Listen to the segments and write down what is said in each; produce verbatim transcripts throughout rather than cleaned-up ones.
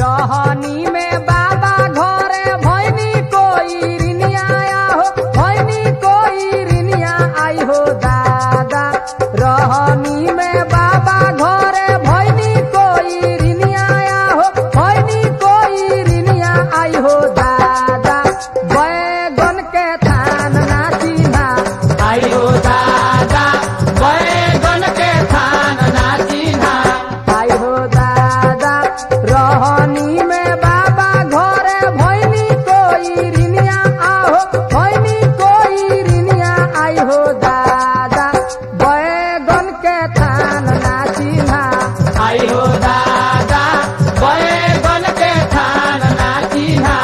रहनी में बाबा घरे भैनी कोई रिनिया हो भैनी कोई रिनिया आई हो दादा रहनी में बाबा घरे भैनी कोई रिनिया हो भैनी कोई रिनिया आई हो दादा बैगन के थान ना चिन्हा आई हो दादा बैगन के थान ना चिन्हा आई हो दादा रहनी में बाबा घरे भैनी कोई रिनिया आहो भैनी कोई रिनिया आई हो दादा बैगन के थान ना चिन्हा आई हो दादा बैगन के थान ना चिन्हा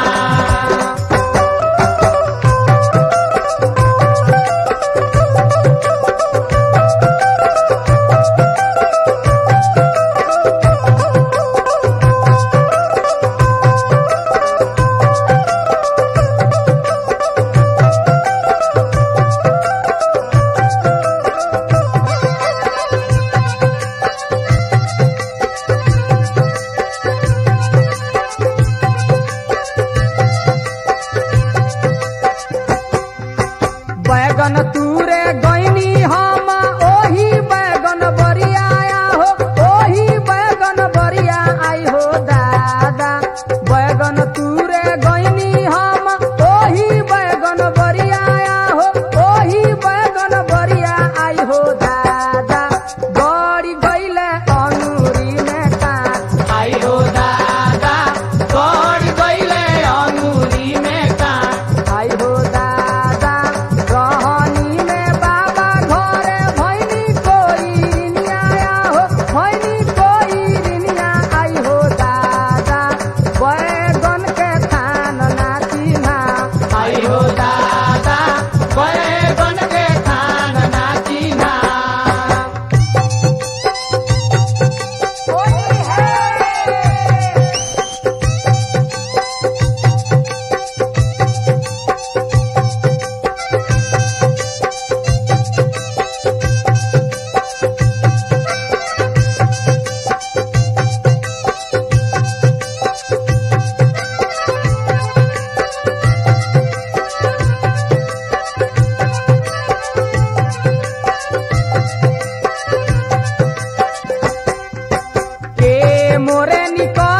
बैगन तूरे गईनी हम ओही बैगन बरिया हो ओही बैगन बरिया आई हो दादा बैगन तूरे गईनी हम ओही बैगन बरिया हो ओही बैगन बरिया आई हो दादा गड़ी गईले अनुरी में काट आई हो दादा गड़ गईले अंगूरी में काट आई हो दादा रहनी में बाबा घरे भैनी कोई रिनिया हो भैनी कोई रिनिया आई हो दादा बैगन के थान ना चिन्हा आई हो दादा बैगन के थान ना चिन्हा के मोरे निकल